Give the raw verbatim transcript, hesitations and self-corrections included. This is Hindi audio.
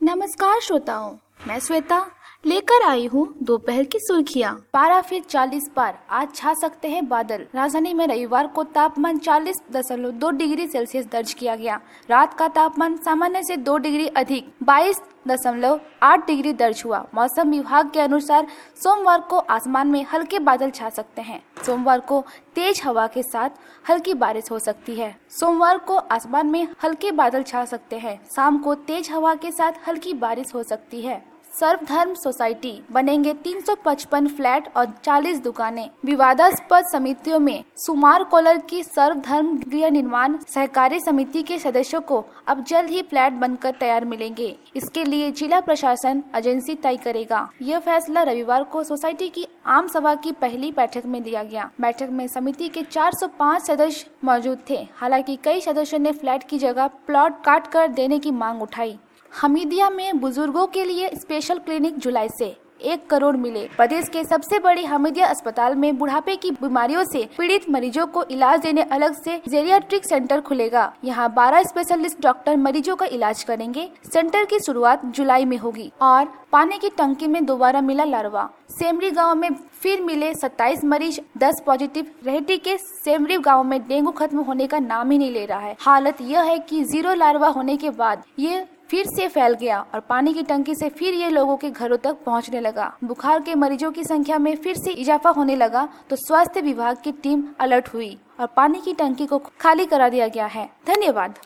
नमस्कार श्रोताओं, मैं श्वेता लेकर आई हूँ दोपहर की सुर्खियाँ। पारा फिर चालीस पार, आज छा सकते हैं बादल। राजधानी में रविवार को तापमान चालीस दशमलव दो डिग्री सेल्सियस दर्ज किया गया। रात का तापमान सामान्य से दो डिग्री अधिक बाईस दशमलव आठ डिग्री दर्ज हुआ। मौसम विभाग के अनुसार सोमवार को आसमान में हल्के बादल छा सकते हैं। सोमवार को तेज हवा के साथ हल्की बारिश हो सकती है। सोमवार को आसमान में हल्के बादल छा सकते हैं। शाम को तेज हवा के साथ हल्की बारिश हो सकती है। सर्वधर्म सोसाइटी बनेंगे तीन सौ पचपन फ्लैट और चालीस दुकानें। विवादास्पद समितियों में सुमार कोलर की सर्वधर्म गृह निर्माण सहकारी समिति के सदस्यों को अब जल्द ही फ्लैट बनकर तैयार मिलेंगे। इसके लिए जिला प्रशासन एजेंसी तय करेगा। यह फैसला रविवार को सोसाइटी की आम सभा की पहली बैठक में लिया गया। बैठक में समिति के चार सौ पाँच सदस्य मौजूद थे। हालांकि कई सदस्यों ने फ्लैट की जगह प्लॉट काट कर देने की मांग उठाई। हमीदिया में बुजुर्गों के लिए स्पेशल क्लिनिक जुलाई से एक करोड़ मिले। प्रदेश के सबसे बड़ी हमीदिया अस्पताल में बुढ़ापे की बीमारियों से पीड़ित मरीजों को इलाज देने अलग से जेरियाट्रिक सेंटर खुलेगा। यहां बारह स्पेशलिस्ट डॉक्टर मरीजों का इलाज करेंगे। सेंटर की शुरुआत जुलाई में होगी। और पानी की टंकी में दोबारा मिला लार्वा। सेमरी गांव में फिर मिले सत्ताईस मरीज, दस पॉजिटिव। रेहटी के सेमरी गांव में डेंगू खत्म होने का नाम ही नहीं ले रहा है। हालत यह है कि जीरो लार्वा होने के बाद ये फिर से फैल गया और पानी की टंकी से फिर ये लोगों के घरों तक पहुंचने लगा। बुखार के मरीजों की संख्या में फिर से इजाफा होने लगा तो स्वास्थ्य विभाग की टीम अलर्ट हुई और पानी की टंकी को खाली करा दिया गया है। धन्यवाद।